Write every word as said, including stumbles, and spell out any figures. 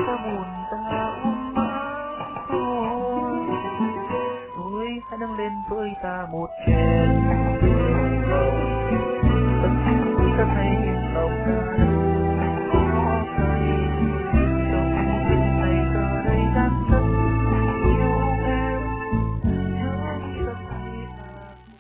ta buồn ta ôm mãi thôi. Thôi hãy nâng lên với ta một chén rượu nồng.